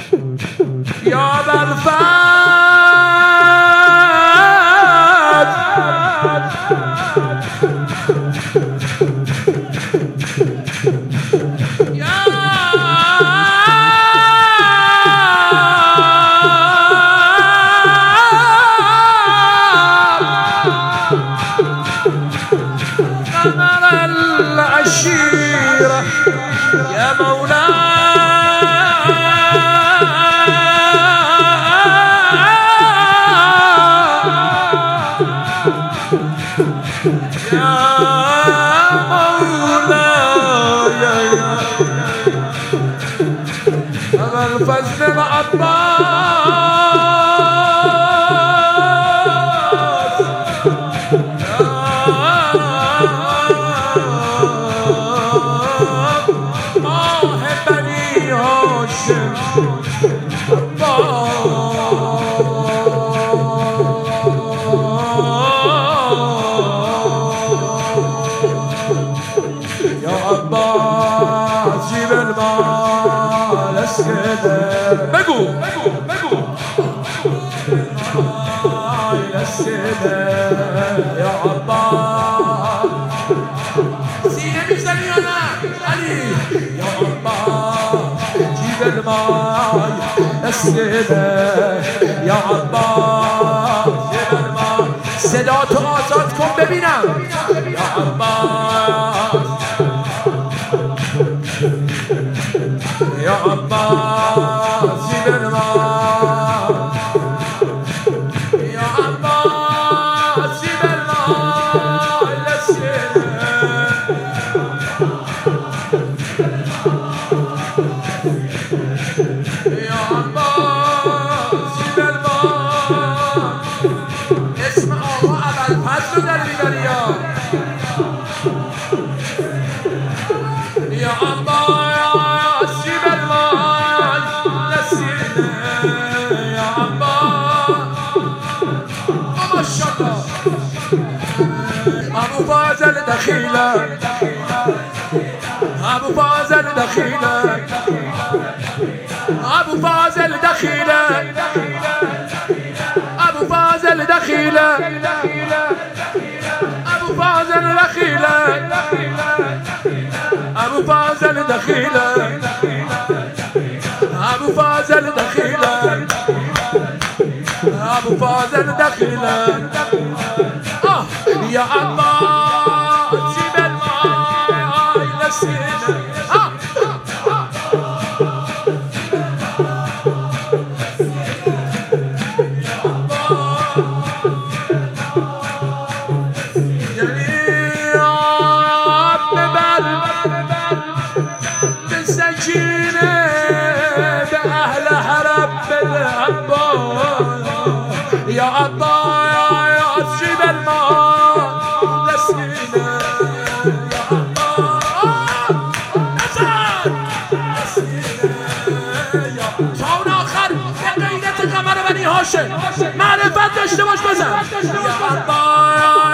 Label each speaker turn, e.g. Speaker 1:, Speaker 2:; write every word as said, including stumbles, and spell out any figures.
Speaker 1: یا ابوالفضل قمر العشيرة يا مولاي يا مولاي أبا الفضل العباس ماه بني هاشم يا عباس جيب المال السيدة بقو بقو بقو المال السيدة يا عباس سيدة بسليانا علي يا عباس جيب المال السيدة يا عباس جيب المال صدات آزاد کن ببینم یا عباس یا عباس جیب المال یا عباس جیب المال السيدة يا عباس جيب المال اسم آقا ابوالفضل در بیداری يا عباس جيب المال السيدة يا عباس ما شاء الله ابو فاضل دخيلة ابو فاضل دخيلة ابو فاضل دخيلة ابو فاضل دخيلة ابو فاضل دخيلة ابو فاضل دخيلة ابو فاضل دخيلة ابو فاضل دخيلة اه يا عباس جيب المال السيدة اه بالسكينة بأهلها رب العباس يا عباس جيب المال للسيدة يا عباس يا صون آخر بقيدة قمر بني هاشم معرفت داشته باش بزن يا عباس